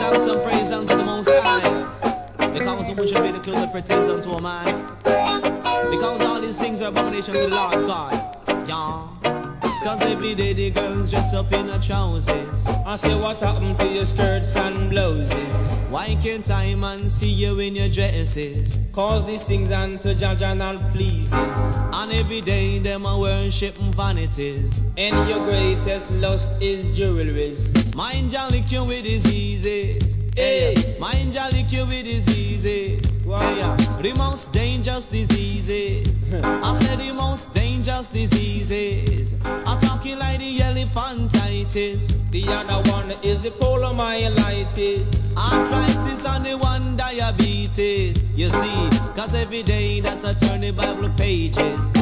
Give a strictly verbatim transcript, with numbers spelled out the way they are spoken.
thanks and praise unto the Most High. Because who shall be the clothes that pertains unto a man? Because all these things are abomination to the Lord God. Yeah. Cause every day the girls dress up in her trousers. I say, what happened to your skirts and blouses? Why can't I man see you in your dresses? Cause these things unto Jaja not pleases. And every day them a worship vanities. And your greatest lust is jewelries. Mind ya lick you with diseases. Hey, mind ya lick you with diseases. wow. Hey, yeah. The most dangerous diseases. I said the most dangerous diseases. I'm talking like the elephantitis. The other one is the polomyelitis. Arthritis and the one diabetes. You see, cause every day that I turn the Bible pages,